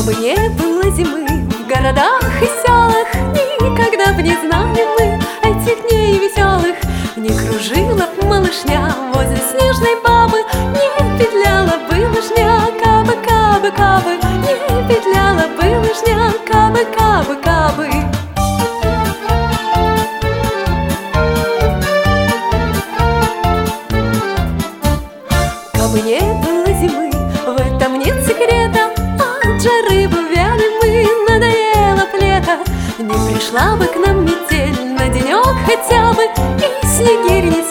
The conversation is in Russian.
Кабы не было зимы в городах и селах, никогда бы не знали мы этих дней веселых. Не кружила б малышня возле снежной бабы, не петляла бы лыжня, кабы, кабы, кабы, не петляла бы лыжня, кабы, кабы, кабы. Кабы не было зимы, в этом нет секрета, от жары бы вяли мы, надоело б лето. Не пришла бы к нам метель на денек хотя бы, и снегирь не